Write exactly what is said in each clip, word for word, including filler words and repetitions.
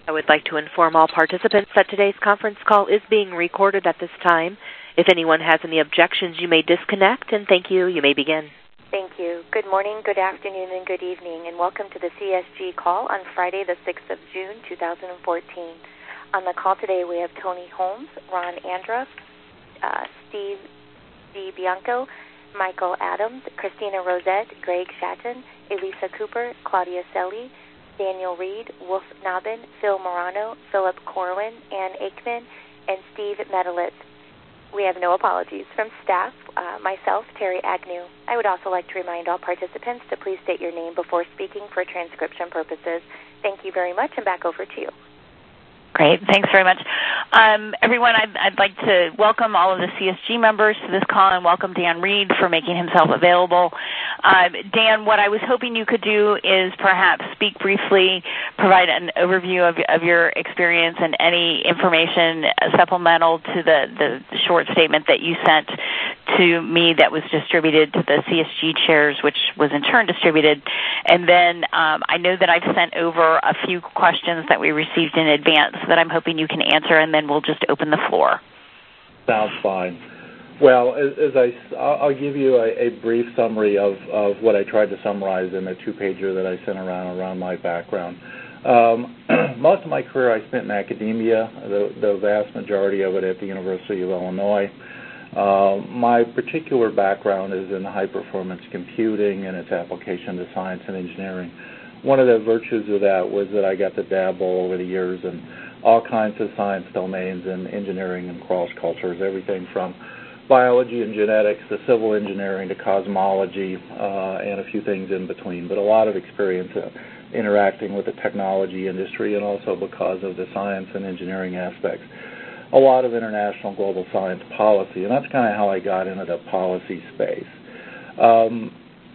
I would like to inform all participants that today's conference call is being recorded at this time. If anyone has any objections, you may disconnect, and thank you. You may begin. Thank you. Good morning, good afternoon, and good evening, and welcome to the C S G call on Friday, the sixth of June, two thousand fourteen. On the call today, we have Tony Holmes, Ron Andruff, uh, Steve DiBianco, Michael Adams, Christina Rosette, Greg Shatton, Elisa Cooper, Claudia Selly, Daniel Reed, Wolf Nabin, Phil Morano, Philip Corwin, Ann Aikman, and Steve Medelitz. We have no apologies. From staff, uh, myself, Terry Agnew. I would also like to remind all participants to please state your name before speaking for transcription purposes. Thank you very much, and back over to you. Great. Thanks very much. Um, everyone, I'd, I'd like to welcome all of the C S G members to this call and welcome Dan Reed for making himself available. Uh, Dan, what I was hoping you could do is perhaps speak briefly, provide an overview of, of your experience and any information supplemental to the, the short statement that you sent to me that was distributed to the C S G chairs, which was in turn distributed. And then um, I know that I've sent over a few questions that we received in advance that I'm hoping you can answer, and then we'll just open the floor. Sounds fine. Well, as, as I, I'll give you a, a brief summary of, of what I tried to summarize in the two-pager that I sent around around my background. Um, most of my career I spent in academia, the, the vast majority of it at the University of Illinois. Uh, my particular background is in high-performance computing and its application to science and engineering. One of the virtues of that was that I got to dabble over the years in all kinds of science domains and engineering and cross cultures, everything from biology and genetics to civil engineering to cosmology uh, and a few things in between, but a lot of experience uh, interacting with the technology industry and also because of the science and engineering aspects, a lot of international global science policy, and that's kind of how I got into the policy space. Um,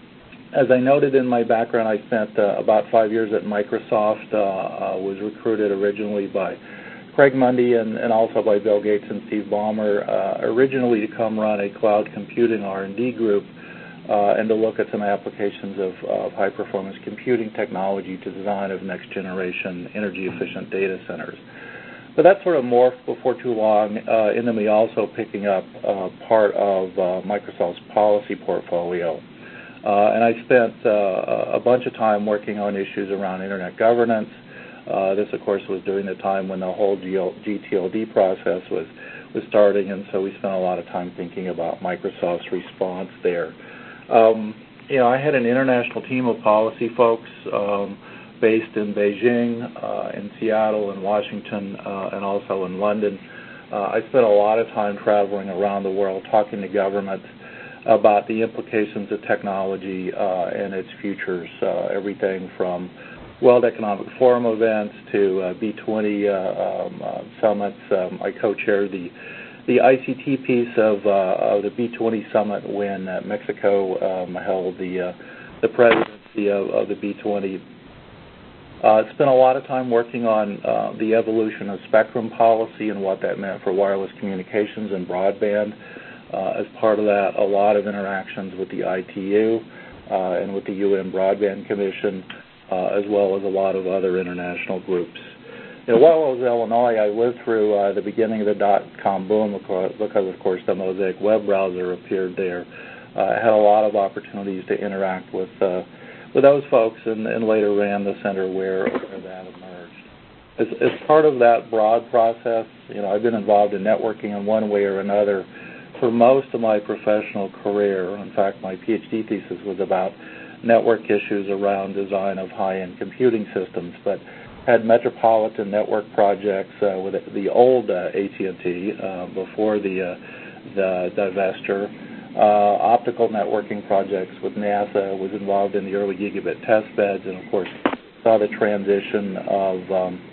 As I noted in my background, I spent uh, about five years at Microsoft, uh, uh, was recruited originally by Craig Mundy and, and also by Bill Gates and Steve Ballmer, uh, originally to come run a cloud computing R and D group uh, and to look at some applications of, of high-performance computing technology to design of next-generation energy-efficient data centers. But that sort of morphed before too long uh, into me also picking up uh, part of uh, Microsoft's policy portfolio. Uh, and I spent uh, a bunch of time working on issues around Internet governance. Uh, this, of course, was during the time when the whole G T L D process was, was starting, and so we spent a lot of time thinking about Microsoft's response there. Um, you know, I had an international team of policy folks um, based in Beijing, uh, in Seattle, in Washington, uh, and also in London. Uh, I spent a lot of time traveling around the world talking to governments about the implications of technology uh, and its futures, uh, everything from World Economic Forum events to uh, B twenty uh, um, uh, summits. Um, I co-chaired the the I C T piece of, uh, of the B twenty summit when uh, Mexico um, held the uh, the presidency of, of the B twenty. Uh, spent a lot of time working on uh, the evolution of spectrum policy and what that meant for wireless communications and broadband. Uh, as part of that, a lot of interactions with the I T U uh, and with the U N Broadband Commission, uh, as well as a lot of other international groups. You know, while I was in Illinois, I lived through uh, the beginning of the dot-com boom because, of course, the Mosaic web browser appeared there. Uh, I had a lot of opportunities to interact with uh, with those folks and, and later ran the center where, where that emerged. As, as part of that broad process, you know, I've been involved in networking in one way or another for most of my professional career. In fact, my PhD thesis was about network issues around design of high-end computing systems, but had metropolitan network projects uh, with the old uh, A T and T uh, before the, uh, the divestiture, uh, optical networking projects with NASA, was involved in the early gigabit test beds, and of course saw the transition of um,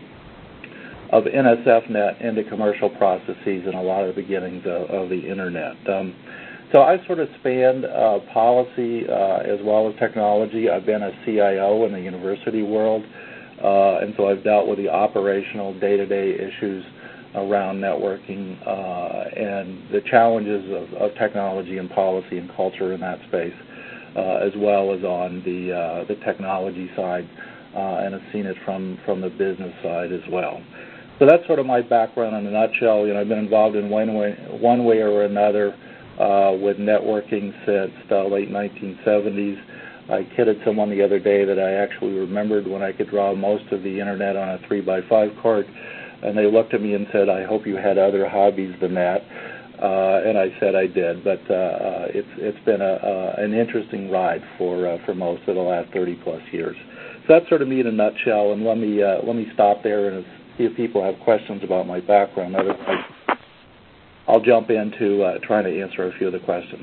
of N S F net into commercial processes and a lot of the beginnings of, of the Internet. Um, so I sort of spanned uh, policy uh, as well as technology. I've been a C I O in the university world, uh, and so I've dealt with the operational day-to-day issues around networking uh, and the challenges of, of technology and policy and culture in that space, uh, as well as on the, uh, the technology side. uh, and have seen it from, from the business side as well. So that's sort of my background in a nutshell. You know, I've been involved in one way, one way or another uh, with networking since the late nineteen seventies. I kidded someone the other day that I actually remembered when I could draw most of the internet on a three by five card, and they looked at me and said, "I hope you had other hobbies than that." Uh, and I said I did, but uh, uh, it's it's been a, uh, an interesting ride for uh, for most of the last thirty plus years. So that's sort of me in a nutshell. And let me uh, let me stop there and see if people have questions about my background. Otherwise, I'll jump into uh, trying to answer a few of the questions.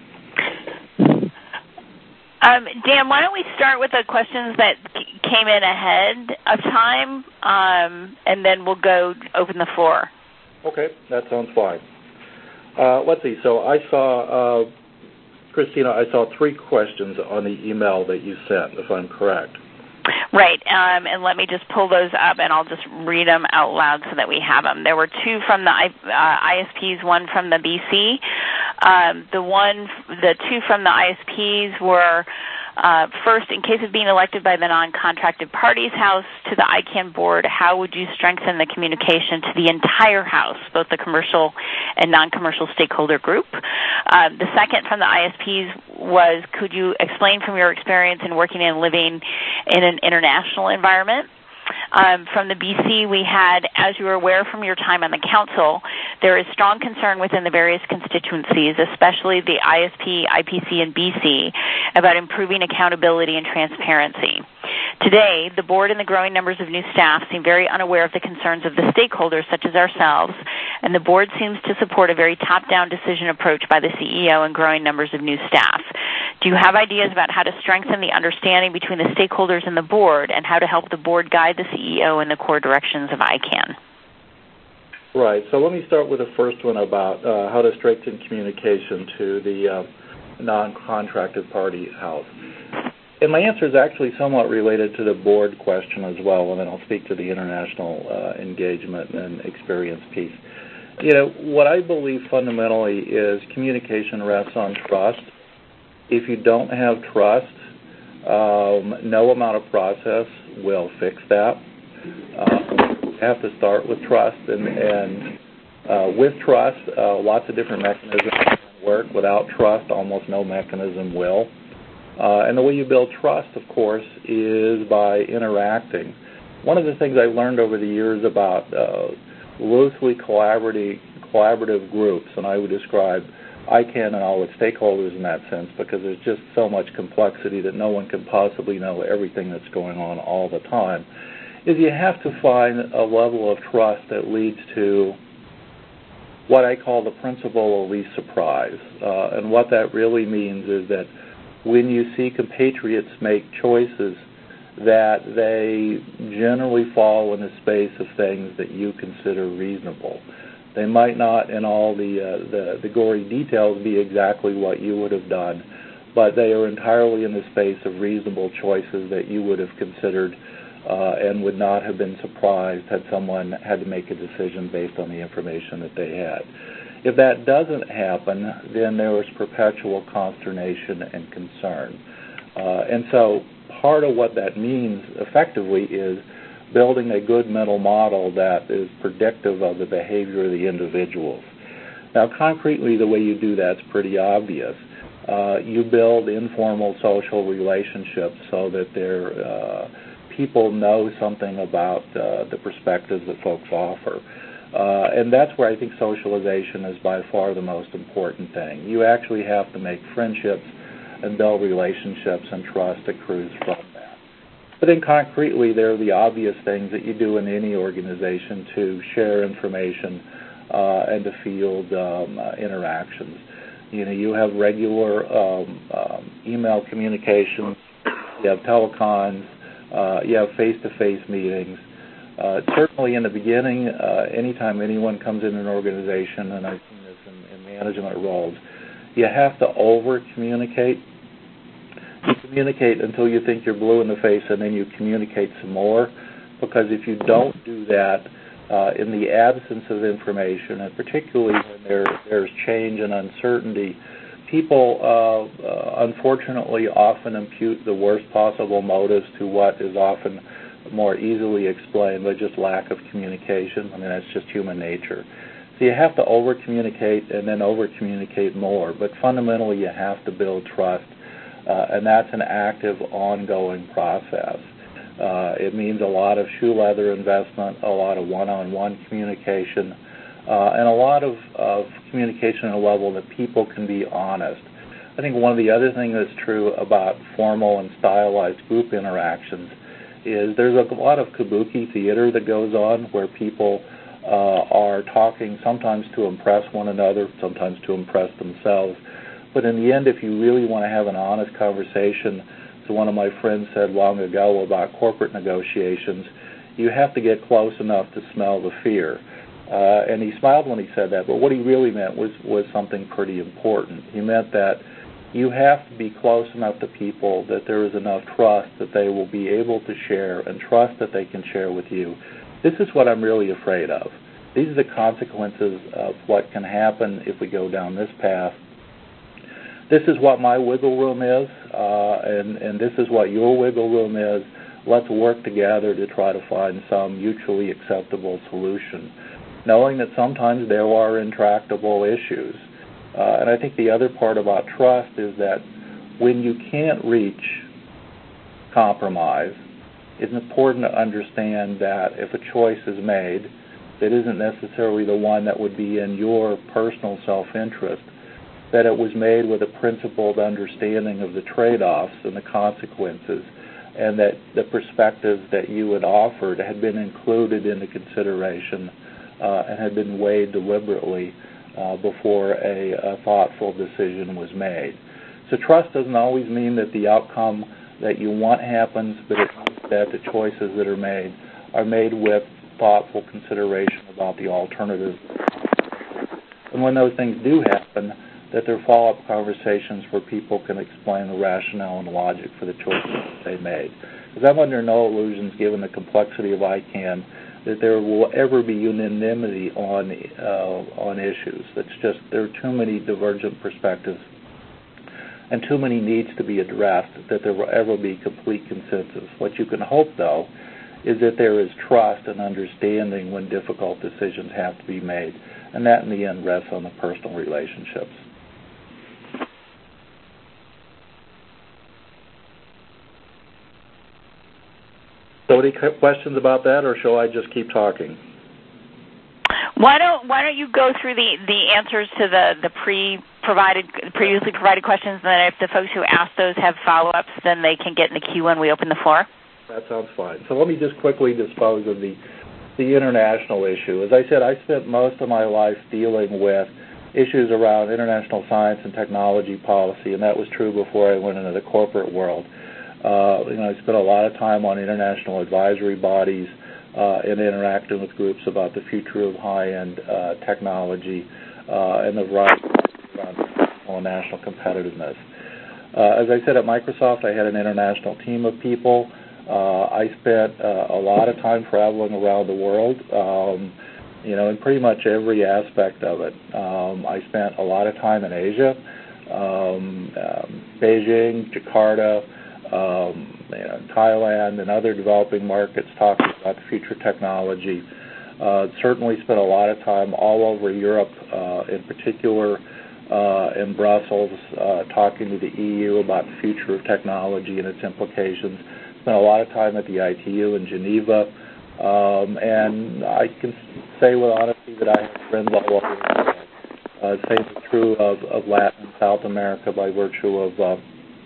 Um, Dan, why don't we start with the questions that came in ahead of time, um, and then we'll go open the floor. Okay, that sounds fine. Uh, let's see. So I saw, uh, Christina, I saw three questions on the email that you sent, if I'm correct. Right, um, and let me just pull those up, and I'll just read them out loud so that we have them. There were two from the uh, I S Ps, one from the B C. Um, the one, the two from the I S Ps were uh, first, in case of being elected by the non-contracted parties House to the I CANN board, how would you strengthen the communication to the entire House, both the commercial and non-commercial stakeholder group? Uh, the second from the I S Ps was, could you explain from your experience in working and living in an international environment? Um, from the B C, we had, as you are aware from your time on the Council, there is strong concern within the various constituencies, especially the I S P, I P C, and B C, about improving accountability and transparency. Today, the board and the growing numbers of new staff seem very unaware of the concerns of the stakeholders, such as ourselves, and the board seems to support a very top-down decision approach by the C E O and growing numbers of new staff. Do you have ideas about how to strengthen the understanding between the stakeholders and the board, and how to help the board guide the C E O in the core directions of I CANN? Right. So let me start with the first one about uh, how to strengthen communication to the uh, non-contracted party House. And my answer is actually somewhat related to the board question as well, and then I'll speak to the international uh, engagement and experience piece. You know, what I believe fundamentally is communication rests on trust. If you don't have trust, um, no amount of process will fix that. Uh, you have to start with trust, and, and uh, with trust, uh, lots of different mechanisms can work. Without trust, almost no mechanism will. Uh, and the way you build trust, of course, is by interacting. One of the things I learned over the years about uh, loosely collaborative, collaborative groups, and I would describe I CANN and all its stakeholders in that sense, because there's just so much complexity that no one can possibly know everything that's going on all the time, is you have to find a level of trust that leads to what I call the principle of least surprise. Uh, and what that really means is that when you see compatriots make choices, that they generally fall in the space of things that you consider reasonable. They might not, in all the, uh, the the gory details, be exactly what you would have done, but they are entirely in the space of reasonable choices that you would have considered uh, and would not have been surprised had someone had to make a decision based on the information that they had. If that doesn't happen, then there is perpetual consternation and concern. Uh, and so part of what that means effectively is building a good mental model that is predictive of the behavior of the individuals. Now, concretely, the way you do that's pretty obvious. Uh, you build informal social relationships so that their uh, people know something about uh, the perspectives that folks offer. Uh, and that's where I think socialization is by far the most important thing. You actually have to make friendships and build relationships, and trust accrues from that. But then concretely, there are the obvious things that you do in any organization to share information uh, and to field um, uh, interactions. You know, you have regular um, um, email communications, you have telecons, uh, you have face-to-face meetings. Uh, certainly in the beginning, uh, anytime anyone comes in an organization, and I've seen this in, in management roles, you have to over-communicate. You communicate until you think you're blue in the face, and then you communicate some more, because if you don't do that, uh, in the absence of information, and particularly when there, there's change and uncertainty, people, uh, uh, unfortunately, often impute the worst possible motives to what is often more easily explained by just lack of communication. I mean, that's just human nature. So you have to over-communicate and then over-communicate more, but fundamentally you have to build trust, uh, and that's an active, ongoing process. Uh, it means a lot of shoe leather investment, a lot of one-on-one communication, uh, and a lot of, of communication at a level that people can be honest. I think one of the other things that's true about formal and stylized group interactions is there's a lot of kabuki theater that goes on where people uh, are talking sometimes to impress one another, sometimes to impress themselves. But in the end, if you really want to have an honest conversation, so one of my friends said long ago about corporate negotiations, you have to get close enough to smell the fear. Uh, and he smiled when he said that, but what he really meant was, was something pretty important. He meant that you have to be close enough to people that there is enough trust that they will be able to share and trust that they can share with you. This is what I'm really afraid of. These are the consequences of what can happen if we go down this path. This is what my wiggle room is, uh, and, and this is what your wiggle room is. Let's work together to try to find some mutually acceptable solution, knowing that sometimes there are intractable issues. Uh, and I think the other part about trust is that when you can't reach compromise, it's important to understand that if a choice is made that isn't necessarily the one that would be in your personal self-interest, that it was made with a principled understanding of the trade-offs and the consequences, and that the perspectives that you had offered had been included into consideration uh, and had been weighed deliberately uh, before a, a thoughtful decision was made. So trust doesn't always mean that the outcome that you want happens, but it means that the choices that are made are made with thoughtful consideration about the alternatives. And when those things do happen, that there are follow-up conversations where people can explain the rationale and logic for the choices that they made. Because I'm under no illusions, given the complexity of I CANN, that there will ever be unanimity on uh, on issues. That's just, there are too many divergent perspectives and too many needs to be addressed that there will ever be complete consensus. What you can hope, though, is that there is trust and understanding when difficult decisions have to be made, and that in the end rests on the personal relationships. So any questions about that, or shall I just keep talking? Why don't Why don't you go through the, the answers to the, the pre provided previously provided questions, and then if the folks who asked those have follow-ups, then they can get in the queue when we open the floor? That sounds fine. So let me just quickly dispose of the the international issue. As I said, I spent most of my life dealing with issues around international science and technology policy, and that was true before I went into the corporate world. Uh, you know, I spent a lot of time on international advisory bodies uh, and interacting with groups about the future of high-end uh, technology uh, and the variety of national competitiveness. Uh, as I said, at Microsoft, I had an international team of people. Uh, I spent uh, a lot of time traveling around the world, um, you know, in pretty much every aspect of it. Um, I spent a lot of time in Asia, um, um, Beijing, Jakarta, um, you know, Thailand, and other developing markets talking about the future technology. Uh, certainly spent a lot of time all over Europe, uh, in particular uh, in Brussels, uh, talking to the E U about the future of technology and its implications. Spent a lot of time at the I T U in Geneva, um, and I can say with honesty that I have friends all over the world. Uh, same is true of, of Latin and South America by virtue of uh,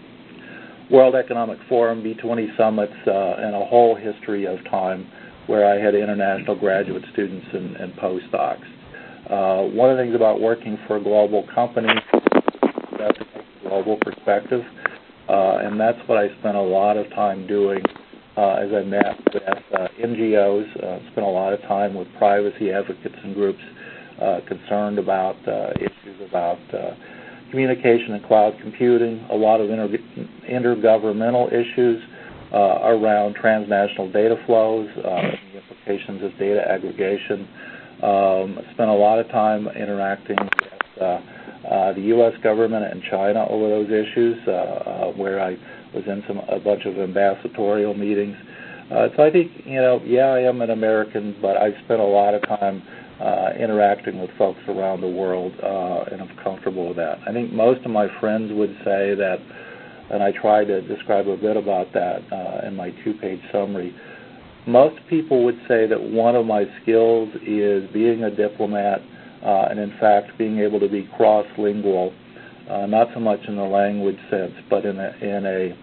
World Economic Forum, B twenty summits, uh, and a whole history of time where I had international graduate students and, and postdocs. Uh, one of the things about working for a global company is that to take a global perspective, uh, and that's what I spent a lot of time doing uh, as I met with uh, N G Os, uh, spent a lot of time with privacy advocates and groups uh, concerned about uh, issues about uh, communication and cloud computing, a lot of inter- intergovernmental issues uh, around transnational data flows, uh, the implications of data aggregation. Um, spent a lot of time interacting with uh, uh, uh, the U S government and China over those issues, uh, uh, where I was in some a bunch of ambassadorial meetings. Uh, so I think, you know, yeah, I am an American, but I've spent a lot of time uh, interacting with folks around the world, uh, and I'm comfortable with that. I think most of my friends would say that, and I try to describe a bit about that uh, in my two-page summary, most people would say that one of my skills is being a diplomat uh, and, in fact, being able to be cross-lingual, uh, not so much in the language sense, but in a, in a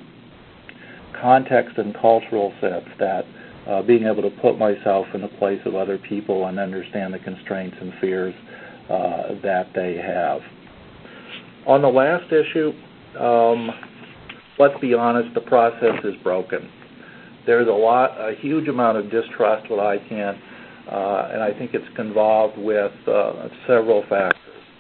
context and cultural sense, that uh, being able to put myself in the place of other people and understand the constraints and fears uh, that they have. On the last issue, um, let's be honest, the process is broken. There's a lot, a huge amount of distrust with I CAN, uh, and I think it's involved with uh, several factors.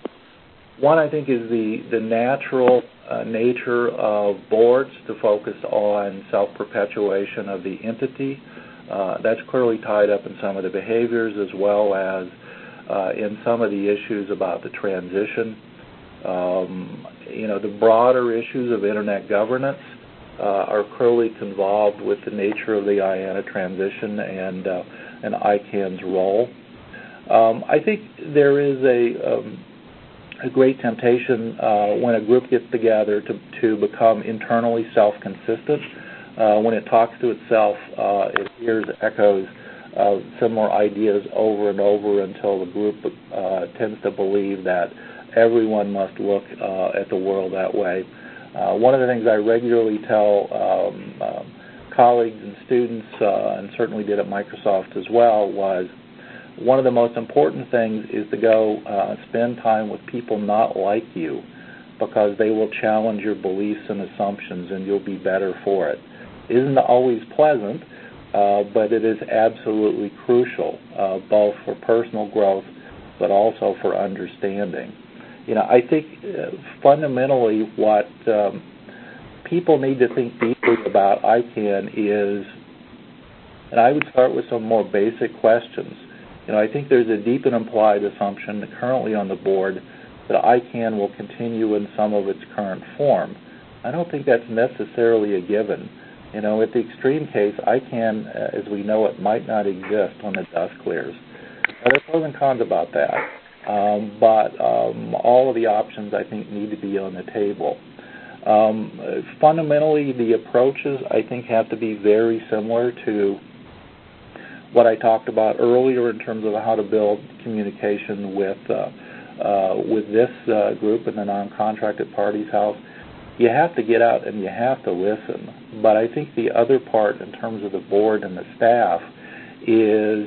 One, I think, is the, the natural uh, nature of boards to focus on self-perpetuation of the entity. Uh, that's clearly tied up in some of the behaviors, as well as uh, in some of the issues about the transition. Um, you know, the broader issues of Internet governance uh, are clearly involved with the nature of the I A N A transition and, uh, and I CAN's role. Um, I think there is a... Um, a great temptation uh, when a group gets together to, to become internally self-consistent. Uh, when it talks to itself, uh, it hears echoes of similar ideas over and over until the group uh, tends to believe that everyone must look uh, at the world that way. Uh, one of the things I regularly tell um, um, colleagues and students, uh, and certainly did at Microsoft as well, was one of the most important things is to go uh, spend time with people not like you, because they will challenge your beliefs and assumptions and you'll be better for it. It isn't always pleasant, uh, but it is absolutely crucial, uh, both for personal growth but also for understanding. You know, I think uh, fundamentally what um, people need to think deeply about I CAN is, and I would start with some more basic questions. You know, I think there's a deep and implied assumption currently on the board that I CAN will continue in some of its current form. I don't think that's necessarily a given. You know, at the extreme case, I CAN, uh, as we know it, might not exist when the dust clears. Now, there's pros and cons about that, um, but um, all of the options, I think, need to be on the table. Um, fundamentally, the approaches, I think, have to be very similar to what I talked about earlier in terms of how to build communication with uh, uh, with this uh, group in the non-contracted parties house. You have to get out and you have to listen. But I think the other part in terms of the board and the staff is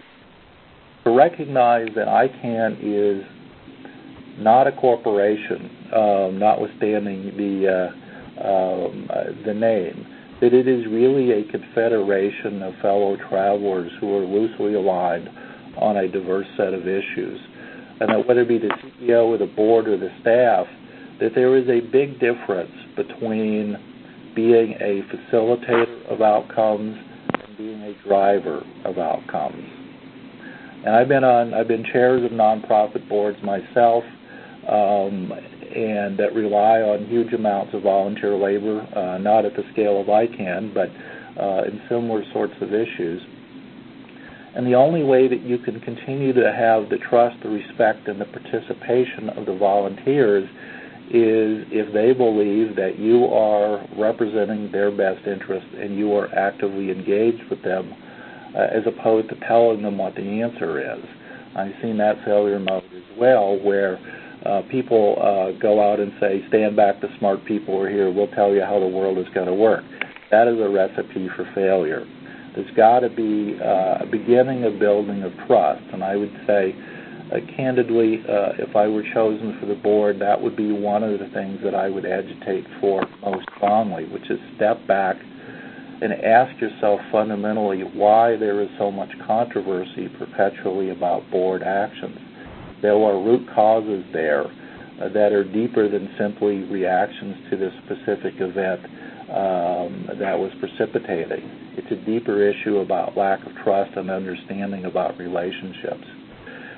to recognize that I CAN is not a corporation, um, notwithstanding the uh, um, uh, the name. That it is really a confederation of fellow travelers who are loosely aligned on a diverse set of issues. And that whether it be the C E O or the board or the staff, that there is a big difference between being a facilitator of outcomes and being a driver of outcomes. And I've been on, I've been chairs of nonprofit boards myself, um, and that rely on huge amounts of volunteer labor, uh, not at the scale of I CAN, but uh, in similar sorts of issues. And the only way that you can continue to have the trust, the respect, and the participation of the volunteers is if they believe that you are representing their best interest and you are actively engaged with them, uh, as opposed to telling them what the answer is. I've seen that failure mode as well, where Uh, people uh, go out and say, stand back, the smart people are here, we'll tell you how the world is going to work. That is a recipe for failure. There's got to be uh, a beginning of building of trust, and I would say, uh, candidly, uh, if I were chosen for the board, that would be one of the things that I would agitate for most strongly, which is step back and ask yourself fundamentally why there is so much controversy perpetually about board actions. There are root causes there uh, that are deeper than simply reactions to this specific event um, that was precipitating. It's a deeper issue about lack of trust and understanding about relationships.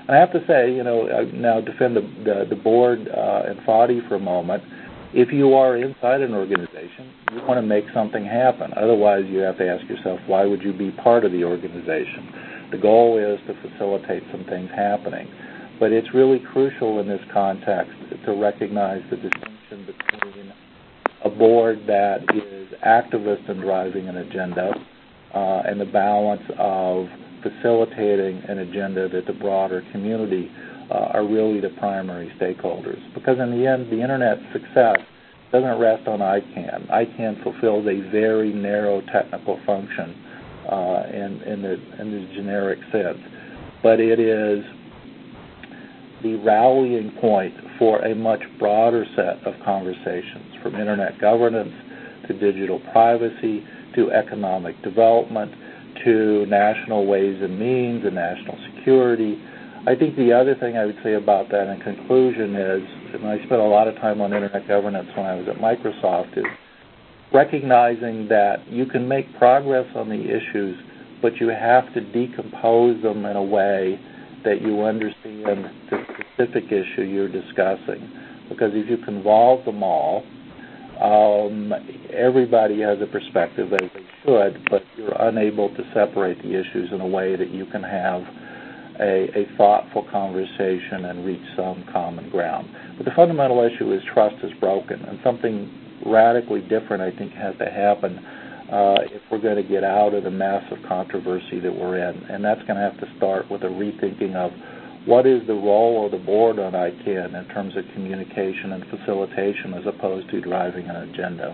And I have to say, you know, I now defend the, the, the board uh, and F A D I for a moment. If you are inside an organization, you want to make something happen. Otherwise, you have to ask yourself, why would you be part of the organization? The goal is to facilitate some things happening. But it's really crucial in this context to recognize the distinction between a board that is activist in driving an agenda uh, and the balance of facilitating an agenda that the broader community uh, are really the primary stakeholders. Because in the end, the Internet's success doesn't rest on I CANN. I CANN fulfills a very narrow technical function uh, in, in, the, in the generic sense. But it is the rallying point for a much broader set of conversations, from Internet governance to digital privacy to economic development to national ways and means and national security. I think the other thing I would say about that in conclusion is, and I spent a lot of time on Internet governance when I was at Microsoft, is recognizing that you can make progress on the issues, but you have to decompose them in a way that you understand the specific issue you're discussing. Because if you convolve them all, um, everybody has a perspective as they should, but you're unable to separate the issues in a way that you can have a, a thoughtful conversation and reach some common ground. But the fundamental issue is trust is broken, and something radically different, I think, has to happen uh, if we're going to get out of the massive controversy that we're in. And that's going to have to start with a rethinking of what is the role of the board on I CANN in terms of communication and facilitation as opposed to driving an agenda.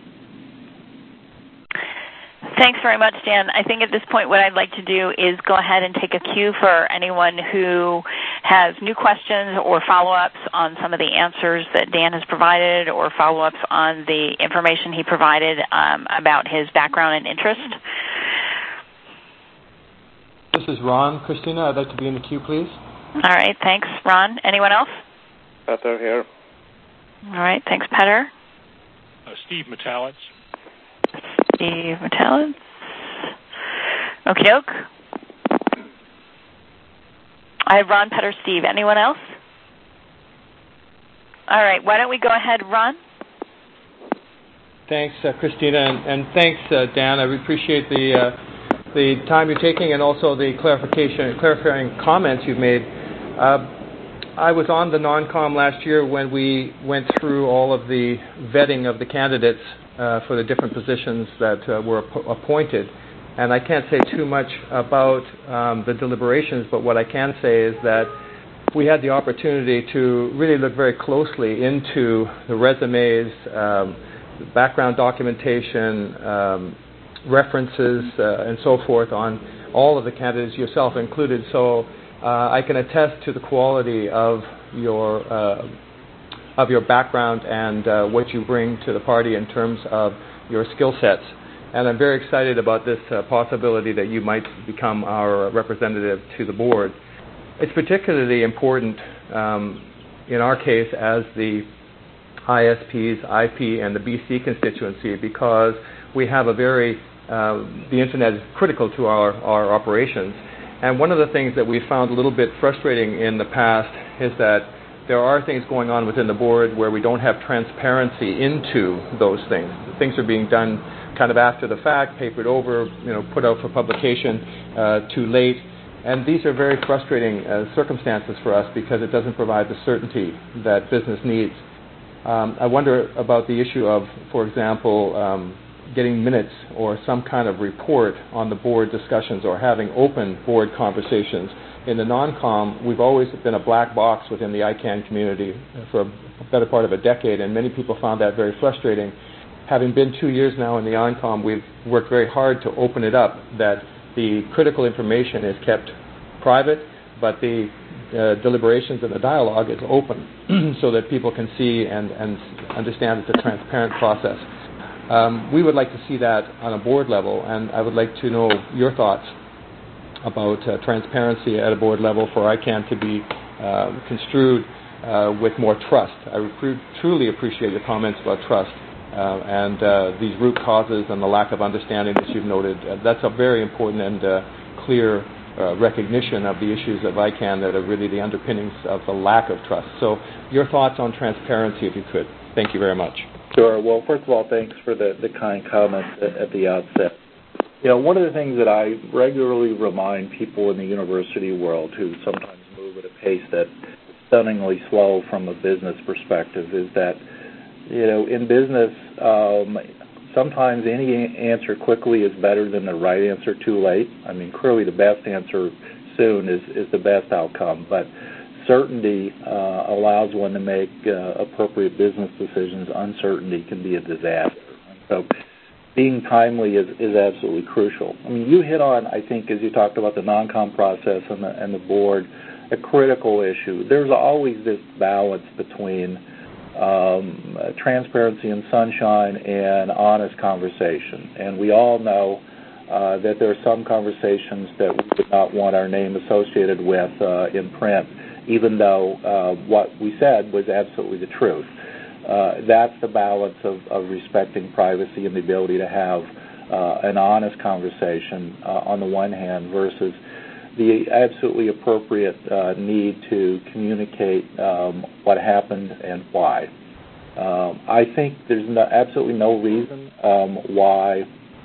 Thanks very much, Dan. I think at this point what I'd like to do is go ahead and take a cue for anyone who has new questions or follow-ups on some of the answers that Dan has provided, or follow-ups on the information he provided um, about his background and interest. This is Ron. Christina, I'd like to be in the queue, please. All right, thanks, Ron. Anyone else? Peter here. All right, thanks, Peter. Uh, Steve Metalitz. Steve Metalitz. Okie doke. I have Ron, Peter, Steve. Anyone else? All right, why don't we go ahead, Ron? Thanks, uh, Christina, and, and thanks, uh, Dan. I appreciate the uh, the time you're taking and also the clarification, clarifying comments you've made. Uh, I was on the non-com last year when we went through all of the vetting of the candidates uh, for the different positions that uh, were ap- appointed. And I can't say too much about um, the deliberations, but what I can say is that we had the opportunity to really look very closely into the resumes, um, background documentation, um, references, uh, and so forth on all of the candidates, yourself included. So uh, I can attest to the quality of your uh, of your background and uh, what you bring to the party in terms of your skill sets. And I'm very excited about this uh, possibility that you might become our representative to the board. It's particularly important um, in our case as the I S Ps, I P, and the B C constituency, because we have a very, uh, the Internet is critical to our, our operations. And one of the things that we found a little bit frustrating in the past is that there are things going on within the board where we don't have transparency into those things. Things are being done kind of after the fact, papered over, you know, put out for publication uh, too late. And these are very frustrating uh, circumstances for us because it doesn't provide the certainty that business needs. Um, I wonder about the issue of, for example, um, getting minutes or some kind of report on the board discussions or having open board conversations. In the non-com, we've always been a black box within the I CANN community for a better part of a decade, and many people found that very frustrating. Having been two years now in the on-com, we've worked very hard to open it up, that the critical information is kept private, but the uh, deliberations and the dialogue is open so that people can see and, and understand it's a transparent process. Um, we would like to see that on a board level, and I would like to know your thoughts about uh, transparency at a board level for I CANN to be uh, construed uh, with more trust. I re- truly appreciate your comments about trust. Uh, and uh, these root causes and the lack of understanding that you've noted, uh, that's a very important and uh, clear uh, recognition of the issues at Vicon that are really the underpinnings of the lack of trust. So your thoughts on transparency, if you could. Thank you very much. Sure. Well, first of all, thanks for the, the kind comments at, at the outset. You know, one of the things that I regularly remind people in the university world who sometimes move at a pace that's stunningly slow from a business perspective is that, you know, in business, um, sometimes any answer quickly is better than the right answer too late. I mean, clearly the best answer soon is, is the best outcome, but certainty uh, allows one to make uh, appropriate business decisions. Uncertainty can be a disaster. And so being timely is, is absolutely crucial. I mean, you hit on, I think, as you talked about the non-com process and the, and the board, a critical issue. There's always this balance between um, transparency and sunshine and honest conversation. And we all know uh, that there are some conversations that we would not want our name associated with uh, in print, even though uh, what we said was absolutely the truth. Uh, that's the balance of, of respecting privacy and the ability to have uh, an honest conversation uh, on the one hand versus the absolutely appropriate uh, need to communicate um, what happened and why. Um, I think there's no, absolutely no reason um, why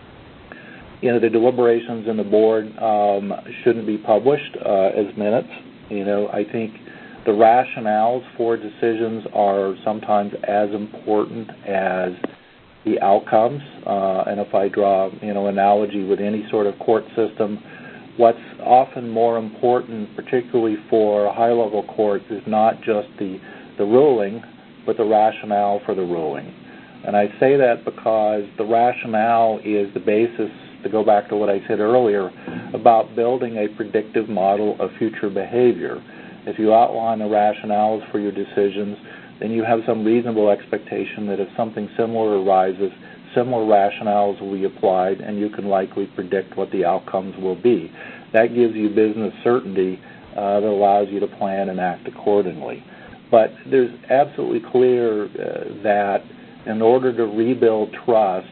you know the deliberations in the board um, shouldn't be published uh, as minutes. You know, I think the rationales for decisions are sometimes as important as the outcomes. Uh, and if I draw, you know, analogy with any sort of court system, what's often more important, particularly for high-level courts, is not just the, the ruling, but the rationale for the ruling. And I say that because the rationale is the basis, to go back to what I said earlier, about building a predictive model of future behavior. If you outline the rationales for your decisions, then you have some reasonable expectation that if something similar arises, similar rationales will be applied, and you can likely predict what the outcomes will be. That gives you business certainty uh, that allows you to plan and act accordingly. But there's absolutely clear uh, that in order to rebuild trust,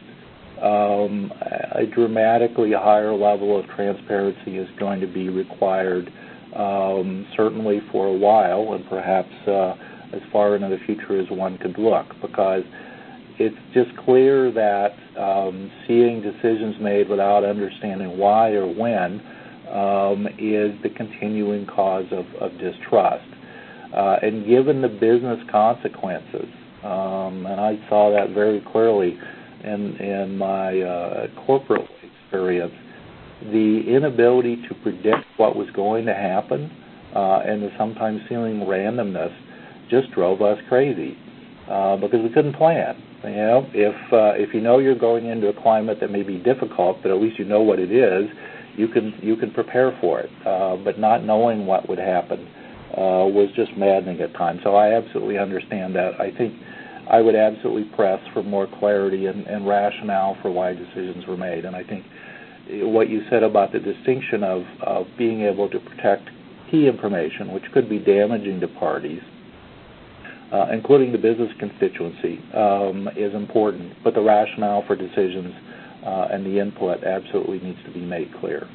um, a dramatically higher level of transparency is going to be required, um, certainly for a while, and perhaps uh, as far into the future as one could look, because it's just clear that um, seeing decisions made without understanding why or when um, is the continuing cause of, of distrust. Uh, and given the business consequences, um, and I saw that very clearly in, in my uh, corporate experience, the inability to predict what was going to happen uh, and the sometimes seeming randomness just drove us crazy uh, because we couldn't plan. You know, if uh, if you know you're going into a climate that may be difficult, but at least you know what it is, you can you can prepare for it. Uh, but not knowing what would happen uh, was just maddening at times. So I absolutely understand that. I think I would absolutely press for more clarity and, and rationale for why decisions were made. And I think what you said about the distinction of, of being able to protect key information, which could be damaging to parties, Uh, including the business constituency, um, is important, but the rationale for decisions uh, and the input absolutely needs to be made clear.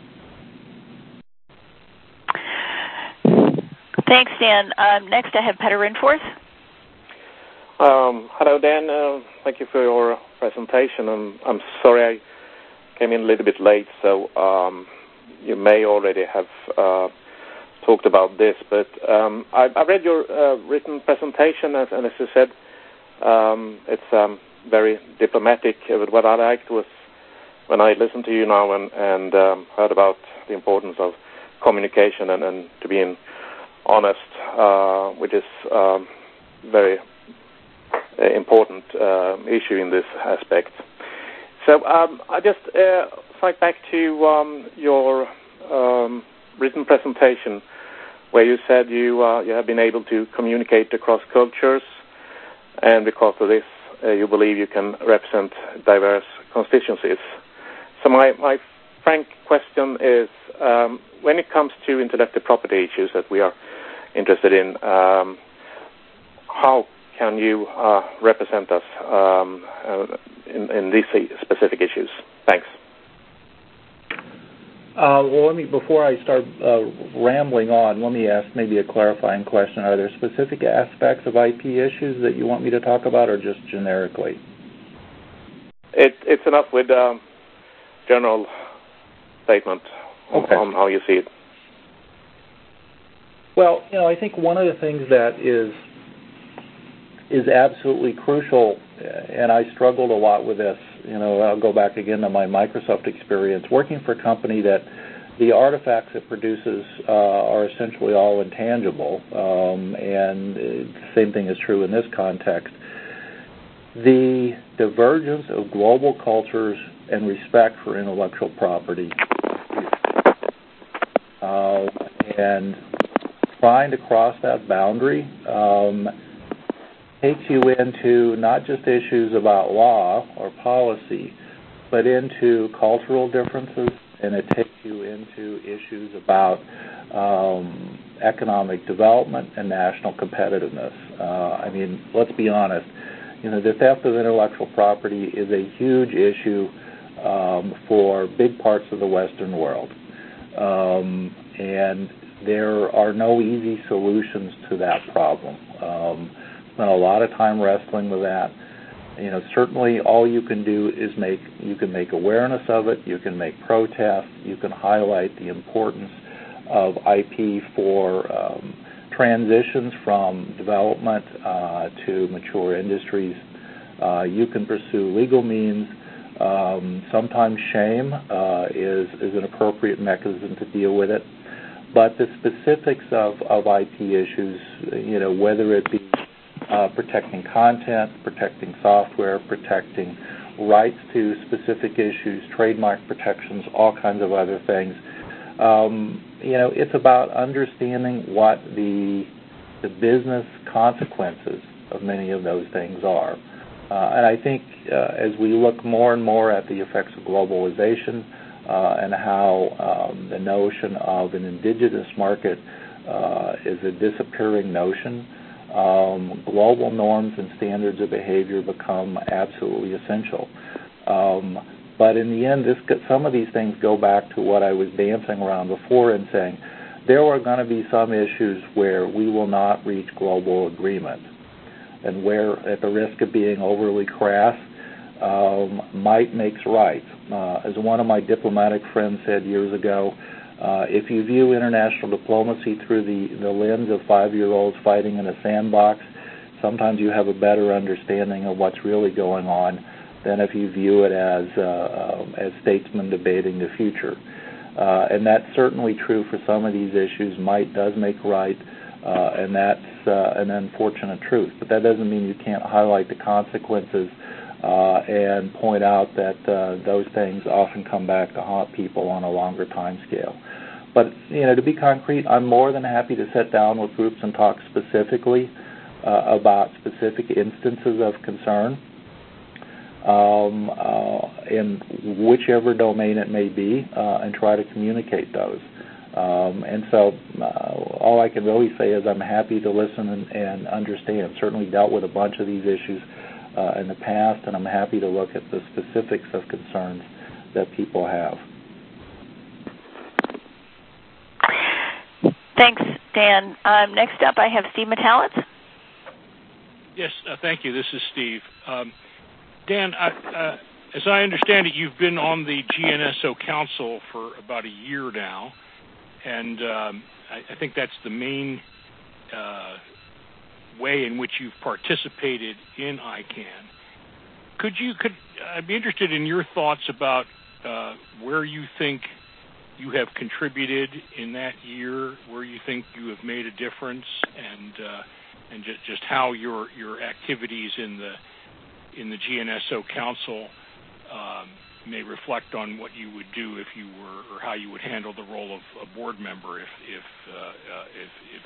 Thanks, Dan. Um, next, I have Petter Rinforth. Um, hello, Dan. Uh, thank you for your presentation. I'm, I'm sorry I came in a little bit late, so um, you may already have uh, talked about this, but um, I, I read your uh, written presentation, as, and as you said, um, it's um, very diplomatic. But what I liked was when I listened to you now and, and um, heard about the importance of communication and, and to being honest, uh, which is um, very uh, important uh, issue in this aspect. So um, I just uh, fight back to um, your um, written presentation, where you said you uh, you have been able to communicate across cultures, and because of this, uh, you believe you can represent diverse constituencies. So my, my frank question is, um, when it comes to intellectual property issues that we are interested in, um, how can you uh, represent us um, uh, in, in these specific issues? Thanks. Uh, well, let me, before I start uh, rambling on, let me ask maybe a clarifying question. Are there specific aspects of I P issues that you want me to talk about, or just generically? It, it's enough with um, general statement okay. on how you see it. Well, you know, I think one of the things that is is absolutely crucial, and I struggled a lot with this. You know, I'll go back again to my Microsoft experience. Working for a company that the artifacts it produces uh, are essentially all intangible, um, and the same thing is true in this context. The divergence of global cultures and respect for intellectual property uh, and trying to cross that boundary um, takes you into not just issues about law or policy, but into cultural differences, and it takes you into issues about um, economic development and national competitiveness. Uh, I mean, let's be honest. You know, the theft of intellectual property is a huge issue um, for big parts of the Western world, um, and there are no easy solutions to that problem. Um, spent a lot of time wrestling with that. You know, certainly all you can do is make, you can make awareness of it, you can make protests, you can highlight the importance of I P for um, transitions from development uh, to mature industries. Uh, you can pursue legal means. Um, sometimes shame uh, is, is an appropriate mechanism to deal with it. But the specifics of, of I P issues, you know, whether it be uh, protecting content, protecting software, protecting rights to specific issues, trademark protections, all kinds of other things, um, you know, it's about understanding what the the business consequences of many of those things are. Uh, and I think uh, as we look more and more at the effects of globalization uh, and how um, the notion of an indigenous market uh, is a disappearing notion, um, global norms and standards of behavior become absolutely essential. Um, But in the end, this, some of these things go back to what I was dancing around before and saying, there are going to be some issues where we will not reach global agreement, and where, at the risk of being overly crass, um, might makes right. Uh, as one of my diplomatic friends said years ago, uh, if you view international diplomacy through the, the lens of five-year-olds fighting in a sandbox, sometimes you have a better understanding of what's really going on than if you view it as uh, uh, as statesmen debating the future. Uh, and that's certainly true for some of these issues. Might does make right, uh, and that's uh, an unfortunate truth. But that doesn't mean you can't highlight the consequences uh, and point out that uh, those things often come back to haunt people on a longer time scale. But, you know, to be concrete, I'm more than happy to sit down with groups and talk specifically uh, about specific instances of concern. Um, uh, in whichever domain it may be, uh, and try to communicate those. Um, and so uh, all I can really say is I'm happy to listen and, and understand. Certainly dealt with a bunch of these issues uh, in the past, and I'm happy to look at the specifics of concerns that people have. Thanks, Dan. Um, next up, I have Steve Metalitz. Yes, uh, thank you. This is Steve. Um, Dan, I, uh, as I understand it, you've been on the G N S O Council for about a year now, and um, I, I think that's the main uh, way in which you've participated in I CANN. Could you, could I'd be interested in your thoughts about uh, where you think you have contributed in that year, where you think you have made a difference, and uh, and just, just how your your activities in the in the G N S O Council um, may reflect on what you would do if you were, or how you would handle the role of a board member if, if, uh, uh, if,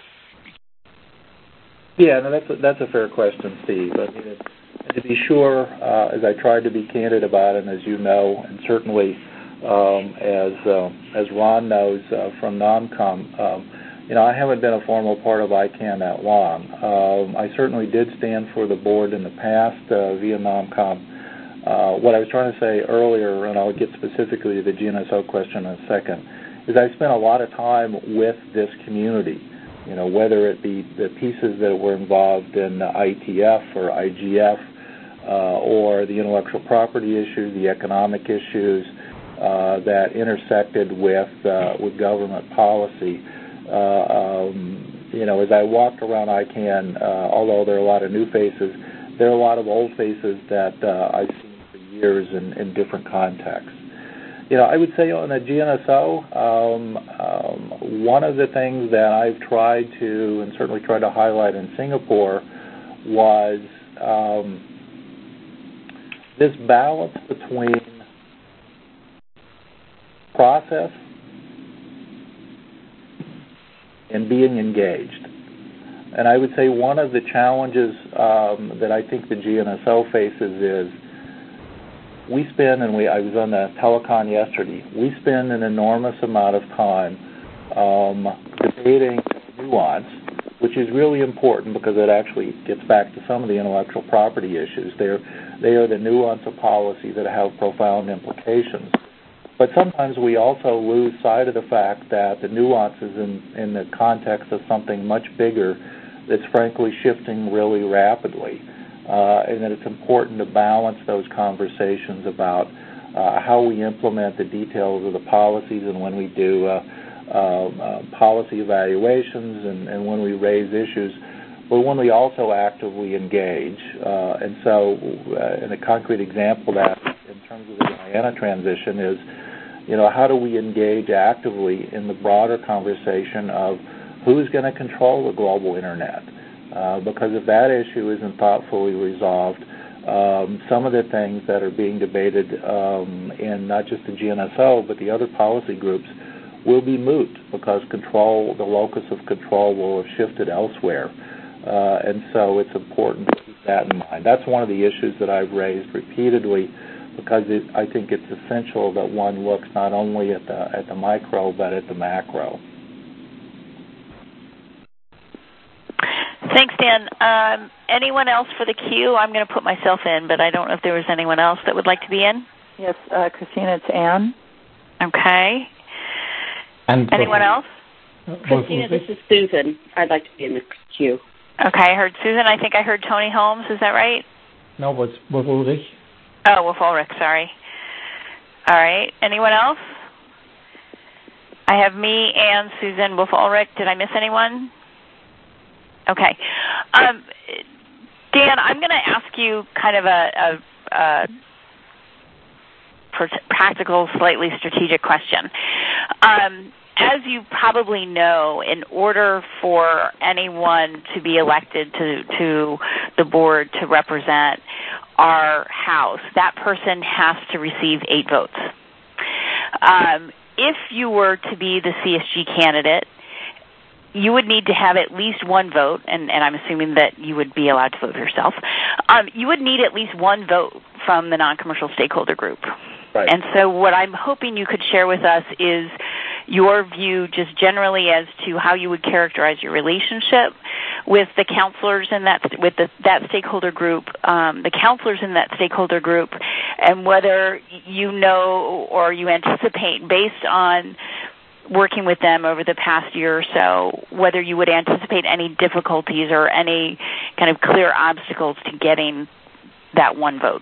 if. Yeah, no, that's a, that's a fair question, Steve. I mean, it, to be sure, uh, as I tried to be candid about it, and as you know, and certainly um, as uh, as Ron knows uh, from NOMCOM, um, you know, I haven't been a formal part of I CANN that long. Um, I certainly did stand for the board in the past uh, via NOMCOM. Uh, what I was trying to say earlier, and I'll get specifically to the G N S O question in a second, is I spent a lot of time with this community, you know, whether it be the pieces that were involved in I T F or I G F uh, or the intellectual property issues, the economic issues uh, that intersected with uh, with government policy. Uh, um, you know, as I walked around I CANN, uh, although there are a lot of new faces, there are a lot of old faces that uh, I've seen for years in, in different contexts. You know, I would say on the G N S O, um, um, one of the things that I've tried to, and certainly tried to highlight in Singapore, was um, this balance between process and being engaged. And I would say one of the challenges um, that I think the G N S O faces is we spend, and we, I was on the telecon yesterday, we spend an enormous amount of time um, debating nuance, which is really important because it actually gets back to some of the intellectual property issues. They're, they are the nuance of policy that have profound implications. But sometimes we also lose sight of the fact that the nuances in, in the context of something much bigger that's frankly shifting really rapidly. Uh, and that it's important to balance those conversations about uh, how we implement the details of the policies and when we do uh, uh, uh, policy evaluations and, and when we raise issues, but when we also actively engage. Uh, and so uh, in a concrete example of that in terms of the Guyana transition is, you know, how do we engage actively in the broader conversation of who's going to control the global internet? Uh, because if that issue isn't thoughtfully resolved, um, some of the things that are being debated um, in not just the G N S O but the other policy groups will be moot because control, the locus of control will have shifted elsewhere. Uh, and so it's important to keep that in mind. That's one of the issues that I've raised repeatedly because it, I think it's essential that one looks not only at the, at the micro but at the macro. Thanks, Dan. Um, anyone else for the queue? I'm going to put myself in, but I don't know if there was anyone else that would like to be in. Yes, uh, Christina, it's Anne. Okay. And anyone else? Christina, this is Susan. I'd like to be in the queue. Okay, I heard Susan. I think I heard Tony Holmes. Is that right? No, but Wolf Ulrich. Oh, Wolf Ulrich, sorry. All right. Anyone else? I have me, Anne, Susan, Wolf Ulrich. Did I miss anyone? Okay. Um, Dan, I'm going to ask you kind of a, a, a practical, slightly strategic question. Um, as you probably know, in order for anyone to be elected to, to the board to represent our House, that person has to receive eight votes. Um, if you were to be the C S G candidate, you would need to have at least one vote, and, and I'm assuming that you would be allowed to vote for yourself. Um, you would need at least one vote from the non-commercial stakeholder group. Right. And so what I'm hoping you could share with us is your view just generally as to how you would characterize your relationship with the counselors in that, with the, that stakeholder group, um, the counselors in that stakeholder group, and whether you know or you anticipate based on working with them over the past year or so, whether you would anticipate any difficulties or any kind of clear obstacles to getting that one vote.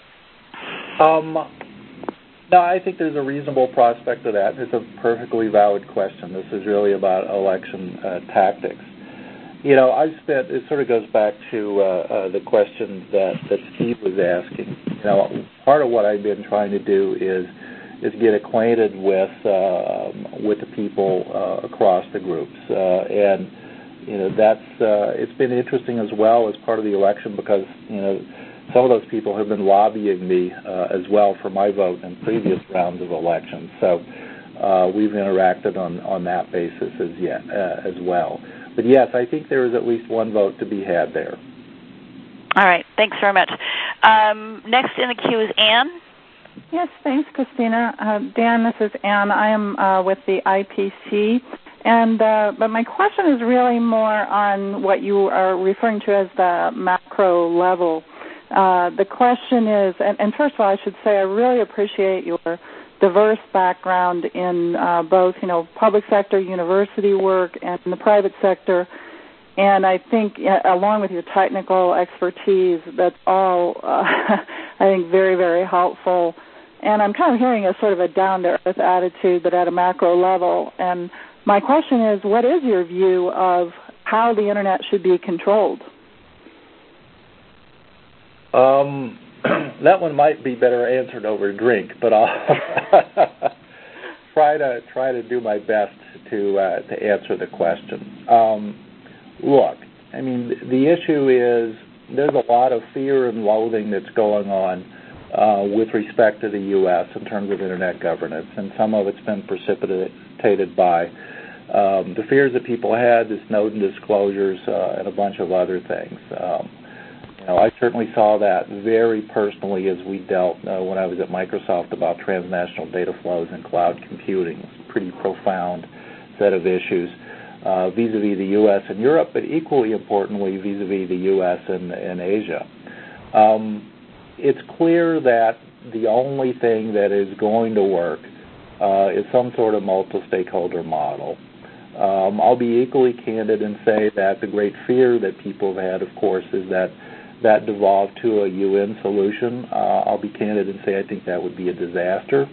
Um, no, I think there's a reasonable prospect of that. It's a perfectly valid question. This is really about election uh, tactics. You know, I've spent, it sort of goes back to uh, uh, the question that, that Steve was asking. You know, part of what I've been trying to do is is get acquainted with uh, with the people uh, across the groups, uh, and you know that's uh, it's been interesting as well as part of the election because you know some of those people have been lobbying me uh, as well for my vote in previous rounds of elections. So uh, we've interacted on, on that basis as yet uh, as well. But yes, I think there is at least one vote to be had there. All right, thanks very much. Um, next in the queue is Anne. Yes, thanks, Christina. Uh, Dan, this is Anne. I am uh, with the I P C, and uh, but my question is really more on what you are referring to as the macro level. Uh, the question is, and, and first of all, I should say I really appreciate your diverse background in uh, both, you know, public sector, university work, and in the private sector. And I think, uh, along with your technical expertise, that's all, uh, I think, very, very helpful. And I'm kind of hearing a sort of a down-to-earth attitude, but at a macro level. And my question is, what is your view of how the Internet should be controlled? Um, that one might be better answered over a drink, but I'll try to try to do my best to uh, to answer the question. Um, Look, I mean, the issue is there's a lot of fear and loathing that's going on uh, with respect to the U S in terms of Internet governance, and some of it's been precipitated by um, the fears that people had, the Snowden disclosures, uh, and a bunch of other things. Um, you know, I certainly saw that very personally as we dealt uh, when I was at Microsoft about transnational data flows and cloud computing. It was a pretty profound set of issues. Uh, vis-a-vis the U S and Europe, but equally importantly, vis-a-vis the U S and, and Asia. Um, it's clear that the only thing that is going to work uh, is some sort of multi-stakeholder model. Um, I'll be equally candid and say that the great fear that people have had, of course, is that that devolved to a U N solution. Uh, I'll be candid and say I think that would be a disaster.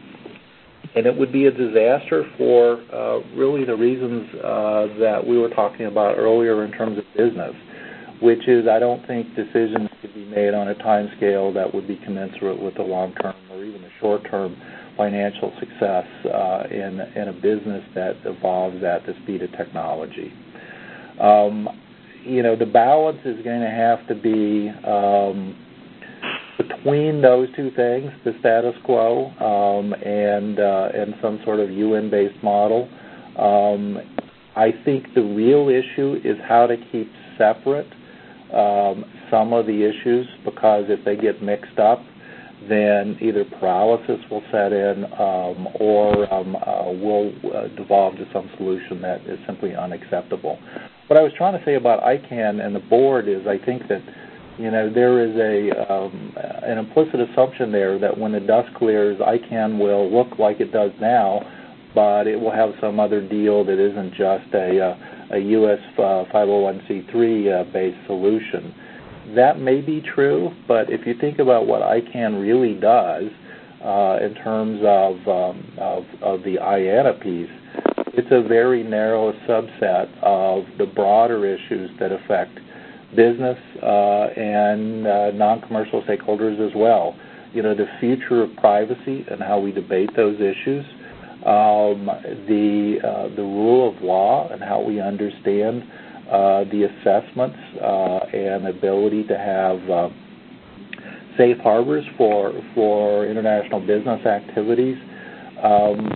And it would be a disaster for uh, really the reasons uh, that we were talking about earlier in terms of business, which is I don't think decisions could be made on a time scale that would be commensurate with the long-term or even the short-term financial success uh, in, in a business that evolves at the speed of technology. Um, you know, the balance is going to have to be um, between those two things, the status quo um, and uh, and some sort of U N-based model. Um, I think the real issue is how to keep separate um, some of the issues, because if they get mixed up, then either paralysis will set in um, or um, uh, will uh, devolve to some solution that is simply unacceptable. What I was trying to say about I CANN and the board is I think that You know, there is a um, an implicit assumption there that when the dust clears, I CANN will look like it does now, but it will have some other deal that isn't just a, uh, a U S uh, five oh one c three uh, based solution. That may be true, but if you think about what I CANN really does uh, in terms of, um, of of the I A N A piece, it's a very narrow subset of the broader issues that affect business uh, and uh, non-commercial stakeholders as well. You know, the future of privacy and how we debate those issues, um, the uh, the rule of law and how we understand uh, the assessments uh, and ability to have uh, safe harbors for for international business activities. Um,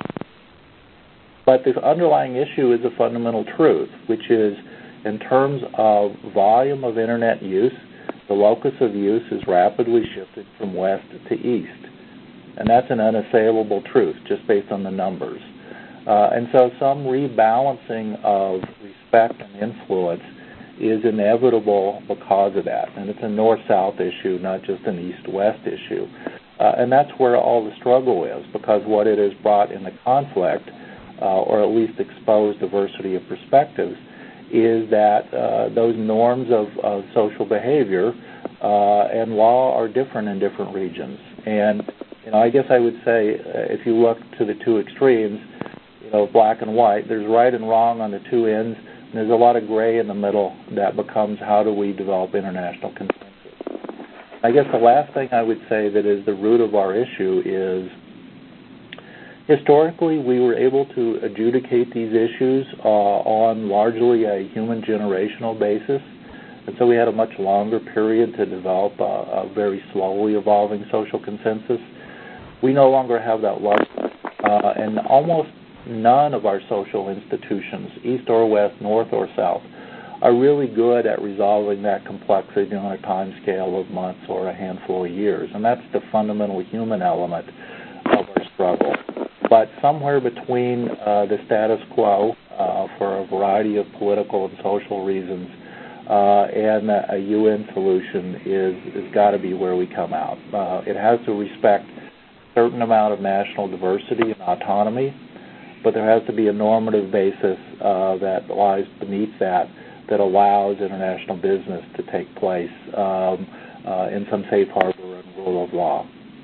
but the underlying issue is a fundamental truth, which is in terms of volume of Internet use, the locus of use is rapidly shifted from west to east. And that's an unassailable truth just based on the numbers. Uh, and so some rebalancing of respect and influence is inevitable because of that. And it's a north-south issue, not just an east-west issue. Uh, and that's where all the struggle is, because what it has brought in the conflict, uh, or at least exposed diversity of perspectives, is that uh, those norms of, of social behavior uh, and law are different in different regions. And you know, I guess I would say uh, if you look to the two extremes, you know, black and white, there's right and wrong on the two ends, and there's a lot of gray in the middle that becomes how do we develop international consensus. I guess the last thing I would say that is the root of our issue is historically, we were able to adjudicate these issues uh, on largely a human generational basis, and so we had a much longer period to develop a, a very slowly evolving social consensus. We no longer have that luxury, uh, and almost none of our social institutions, east or west, north or south, are really good at resolving that complexity on a time scale of months or a handful of years, and that's the fundamental human element of our struggle. But somewhere between uh, the status quo uh, for a variety of political and social reasons uh, and a U N solution is, is got to be where we come out. Uh, it has to respect certain amount of national diversity and autonomy, but there has to be a normative basis uh, that lies beneath that that allows international business to take place um, uh, in some safe harbor and rule of law.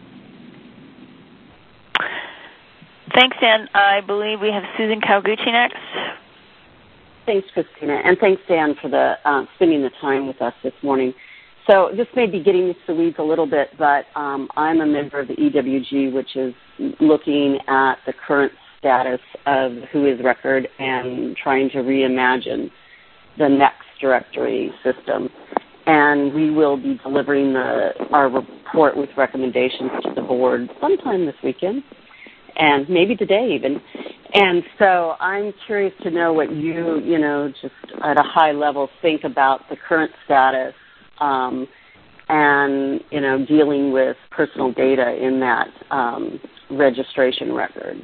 Thanks, Dan. I believe we have Susan Kawaguchi next. Thanks, Christina, and thanks, Dan, for the uh, spending the time with us this morning. So this may be getting into the weeds a little bit, but um, I'm a member of the E W G, which is looking at the current status of WHOIS record and trying to reimagine the next directory system. And we will be delivering the, our report with recommendations to the board sometime this weekend, and maybe today even. And so I'm curious to know what you, you know, just at a high level think about the current status um, and, you know, dealing with personal data in that um, registration record.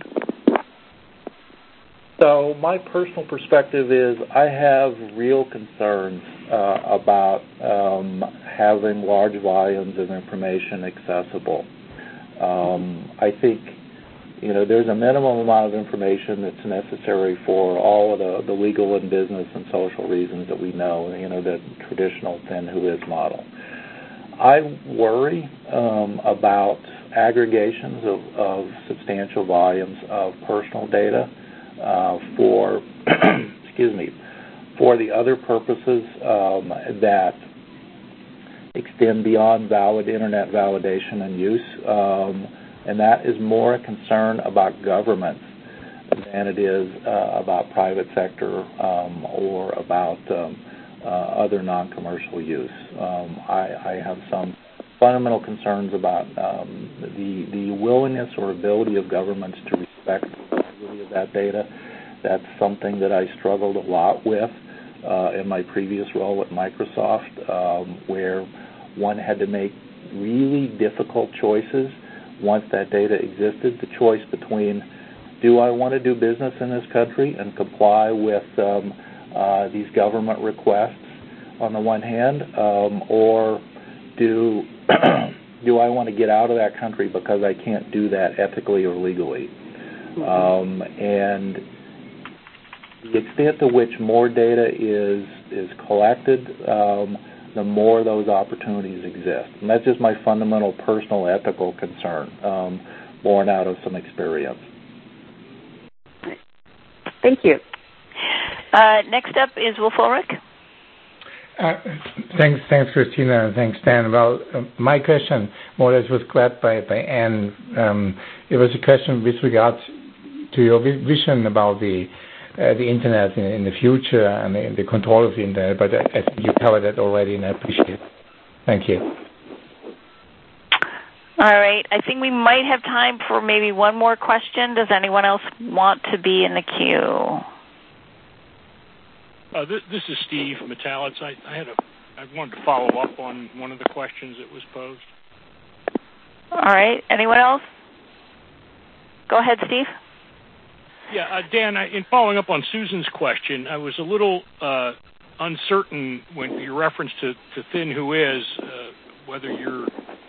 So my personal perspective is I have real concerns uh, about um, having large volumes of information accessible. Um, I think, you know, there's a minimum amount of information that's necessary for all of the, the legal and business and social reasons that we know, you know, the traditional thin WHOIS model. I worry um, about aggregations of, of substantial volumes of personal data uh, for, excuse me, for the other purposes um, that extend beyond valid Internet validation and use. Um, And that is more a concern about governments than it is uh, about private sector um, or about um, uh, other non-commercial use. Um, I, I have some fundamental concerns about um, the, the willingness or ability of governments to respect the integrity of that data. That's something that I struggled a lot with uh, in my previous role at Microsoft, um, where one had to make really difficult choices once that data existed, the choice between do I want to do business in this country and comply with um, uh, these government requests on the one hand, um, or do do I want to get out of that country because I can't do that ethically or legally? Mm-hmm. Um, and the extent to which more data is is collected, um, the more those opportunities exist. And that's just my fundamental personal ethical concern, um, born out of some experience. Thank you. Uh, next up is Wolf Ulrich. Uh, thanks, thanks, Christina, and thanks, Dan. Well, uh, my question more or less was grabbed by, by Anne. Um, it was a question with regards to your vision about the Uh, the Internet in, in the future and the, the control of the Internet, but I, I think you covered that already, and I appreciate it. Thank you. All right. I think we might have time for maybe one more question. Does anyone else want to be in the queue? Uh, this, this is Steve Metalitz. I, I had a, I wanted to follow up on one of the questions that was posed. All right. Anyone else? Go ahead, Steve. Yeah, uh, Dan, I, in following up on Susan's question, I was a little uh, uncertain when your reference to, to thin WHOIS, uh, whether you're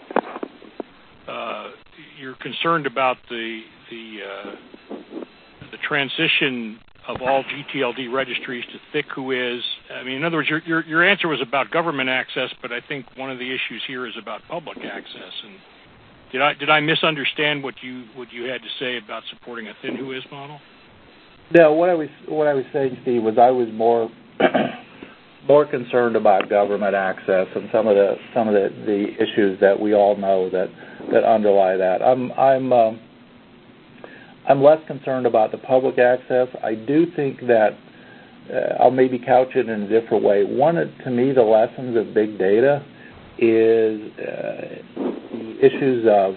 uh, you're concerned about the the uh, the transition of all G T L D registries to thick WHOIS. I mean, in other words, your, your your answer was about government access, but I think one of the issues here is about public access. And did I did I misunderstand what you what you had to say about supporting a thin WHOIS model? No, what I was what I was saying, Steve, was I was more more concerned about government access and some of the some of the, the issues that we all know that, that underlie that. I'm I'm uh, I'm less concerned about the public access. I do think that uh, I'll maybe couch it in a different way. One, to me, the lessons of big data is uh, the issues of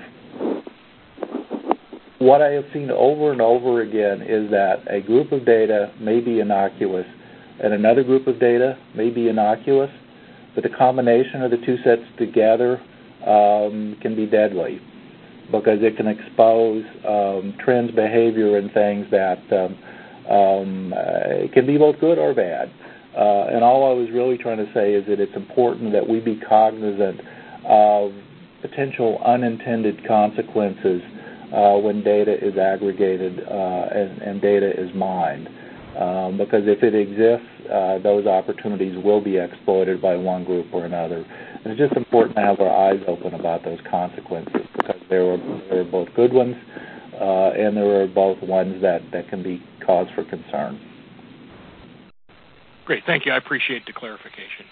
what I have seen over and over again is that a group of data may be innocuous and another group of data may be innocuous, but the combination of the two sets together um, can be deadly because it can expose um, trends, behavior, and things that um, um, uh, can be both good or bad. Uh, and all I was really trying to say is that it's important that we be cognizant of potential unintended consequences uh, when data is aggregated uh, and, and data is mined. Um, because if it exists, uh, those opportunities will be exploited by one group or another. And it's just important to have our eyes open about those consequences, because there are, there are both good ones uh, and there are both ones that, that can be cause for concern. Great. Thank you. I appreciate the clarification.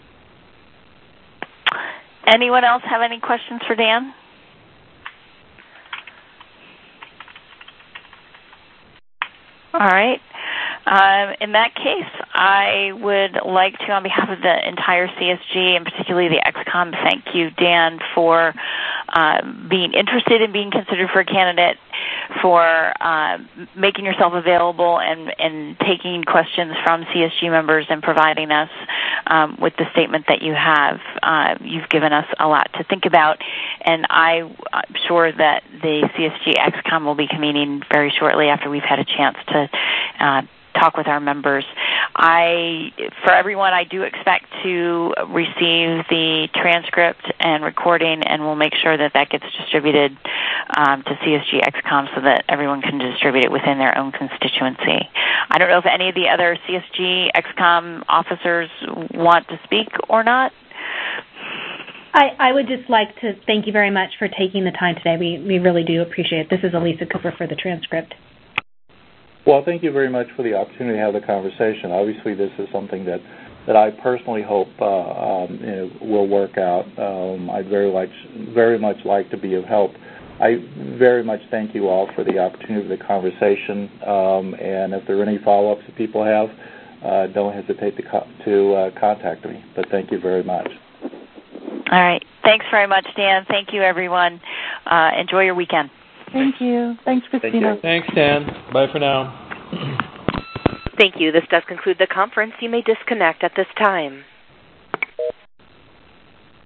Anyone else have any questions for Dan? All right. Um, in that case, I would like to, on behalf of the entire C S G, and particularly the X COM, thank you, Dan, for uh, being interested in being considered for a candidate, for uh, making yourself available and, and taking questions from C S G members and providing us um, with the statement that you have. Uh, you've given us a lot to think about, and I, I'm sure that the C S G X COM will be convening very shortly after we've had a chance to uh, talk with our members. I, for everyone, I do expect to receive the transcript and recording, and we'll make sure that that gets distributed um, to C S G X COM so that everyone can distribute it within their own constituency. I don't know if any of the other C S G X COM officers want to speak or not. I, I would just like to thank you very much for taking the time today. We, we really do appreciate it. This is Elisa Cooper for the transcript. Well, thank you very much for the opportunity to have the conversation. Obviously, this is something that, that I personally hope uh, um, you know, will work out. Um, I'd very, like, very much like to be of help. I very much thank you all for the opportunity of the conversation, um, and if there are any follow-ups that people have, uh, don't hesitate to, co- to uh, contact me. But thank you very much. All right. Thanks very much, Dan. Thank you, everyone. Uh, enjoy your weekend. Thank you. Thanks, Christina. Thanks, Dan. Bye for now. Thank you. This does conclude the conference. You may disconnect at this time.